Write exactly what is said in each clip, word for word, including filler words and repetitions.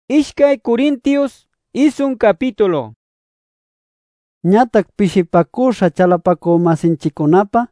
Ishkay Corintios isun capítulo. Ñatak pishipakusha chalapaku-masinchikkunapa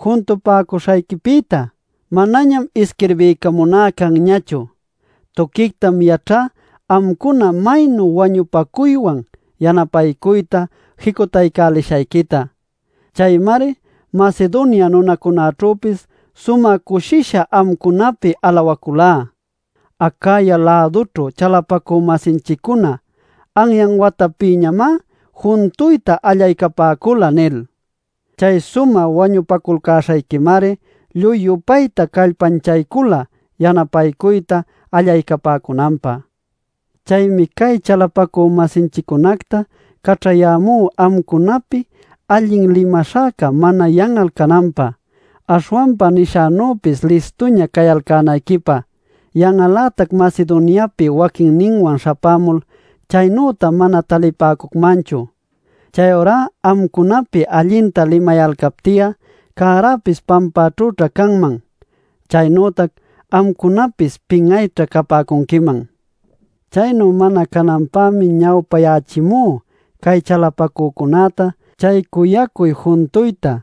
juntupakushaykipita manañam isquirbiykamunakan ñachu. Tukiktam yachá amkuna maynu wañupakuywan yanapaykuyta jikutaykallishaykita. Chaymari Macedonia nunakunachupis suma kushisha amkunapi alawakulá. Acaya laduchu chalapaku-masinchikkuna anyan watapiñamá juntuyta allaykapäkula nil. Chay suma wañupakulkashaykimari lluy yupayta kallpanchaykula yanapaykuyta allaykapäkunanpa. Chaymi kay chalapaku-masinchikkunakta kach'ayamú amkunapi allin limashaka mana yan'al kananpa, ashwanpa nishanupis listuña kayalkanaykipä. Yan'alatak Macedoniapi wakinninwan shapamul chaynüta mana talipäkukmanchu. Chayura amkunapi allinta limayalkaptiya karapis pampach'ucha kanman. Chaynütak amkunapis pin'aycha kapakunkiman. Chaynu mana kananpami ñawpayachimú kay chalapakukunata chay kuyakuy juntuyta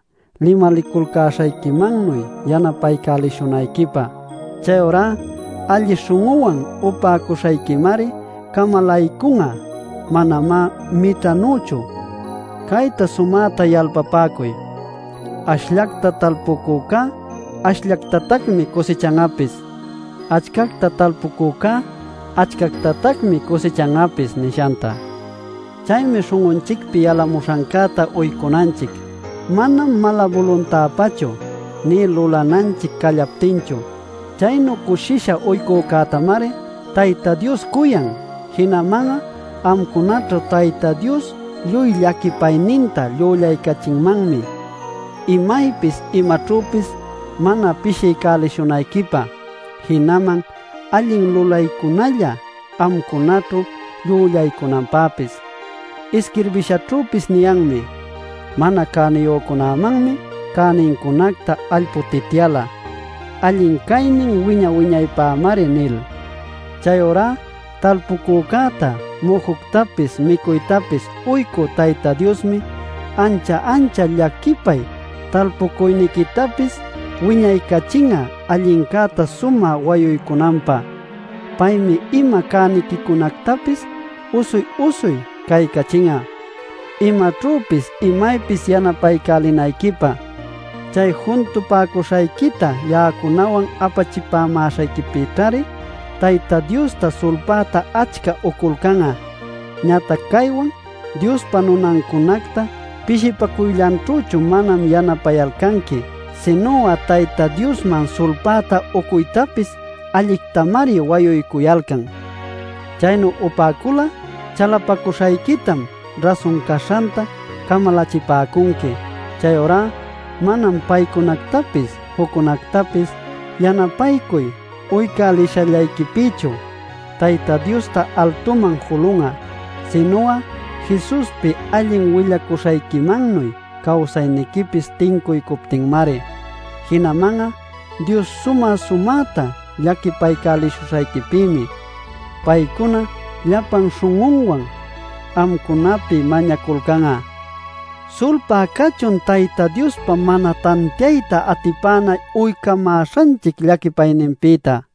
limalikulkashaykimannuy yanapaykalishunaykipa. Chayura alli shunquwan upakushaykimari kamalaykunqa manama mitranuchu. Kayta sumata yalpapakuy. Ashllakta talpukuqa ashllaktatakmi kusichanapis. Achkakta talpukuqa achkaktatakmi kusichanapis nishanta. Chaymi shunqunchikpi yalamushankata uykunanchik. Manam mala voluntadpachu ni lulananchik kallaptinchu. Chaynu kushisha uykukätamari Tayta Dios kuyan. Hinamaqa amkunachu Tayta Dios lluy llakipayninta llullaykachinmanmi. Imaypis imachupis mana pishiykalishunaykipä. Hinaman allin lulaykunalla amkunachu llullaykunanpapis. Isquirbishachupis niyanmi: mana kaniyukunamanmi kaninkunakta allputityala. Allin kaynin wiña wiñaypämari nil. Chayura talpukukata muhuktapis mikuytapis uyku Tayta Diosmi ancha ancha llakipay talpukuynikitapis wiñaykachinqa allinkata suma wayuykunanpa. Paymi ima kanikikunactapis usuy usuy kaykachinqa, imachupis imaypis yanapaykallinaykipa. Chay juntupakushaykita ya'akunawan apachipamashaykipitari Tayta Diosta sulpata achka ukulkanqa. Ñatak kaywan Diospa nunankunakta pishipakuyllanchuchu manam yanapayalkanki, sinuqa Tayta Diosman sulpata ukuytapis allictamari wayuykuyalkan. Chaynu upakula chalapakushaykitam rasun kashanta kamalachipakunki. Chayura manam paykunaktapis hukunaktapis yanapaykuy uykalishallaykipichu Tayta Diosta altuman hulunqa, sinuqa Jesuspi allin willakushaykimannuy kawsaynikipis tinkuykuptinmari. Hinamanqa Dios suma sumata llakipaykalishusaykipimi. Paykuna llapan shunqunwan amkunapi mañakulkanqa. Sulpa kachun Tayta Diospa mana tantiayta atipana uykamashanchik llakipayninpita.